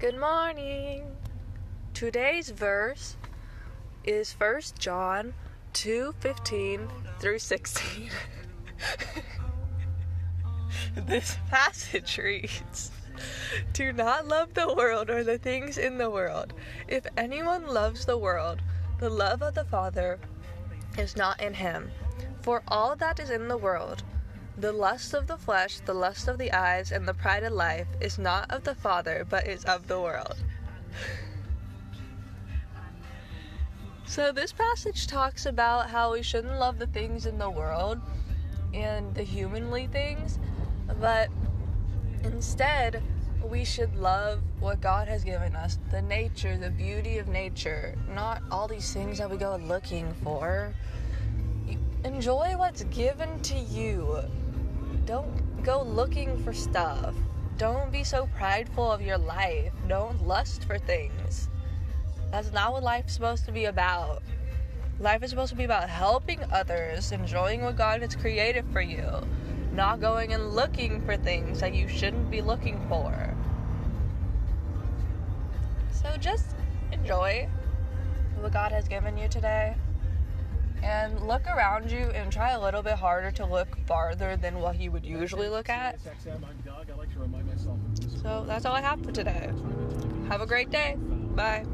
Good morning. Today's verse is 1 John 2:15 through 16. This passage reads, "Do not love the world or the things in the world. If anyone loves the world, the love of the Father is not in him. For all that is in the world, the lust of the flesh, the lust of the eyes, and the pride of life, is not of the Father, but is of the world." So this passage talks about how we shouldn't love the things in the world and the humanly things, but instead we should love what God has given us, the nature, the beauty of nature, not all these things that we go looking for. Enjoy what's given to you. Don't go looking for stuff. Don't be so prideful of your life. Don't lust for things. That's not what life's supposed to be about. Life is supposed to be about helping others, enjoying what God has created for you, not going and looking for things that you shouldn't be looking for. So just enjoy what God has given you today. And look around you and try a little bit harder to look farther than what you would usually look at. So that's all I have for today. Have a great day. Bye.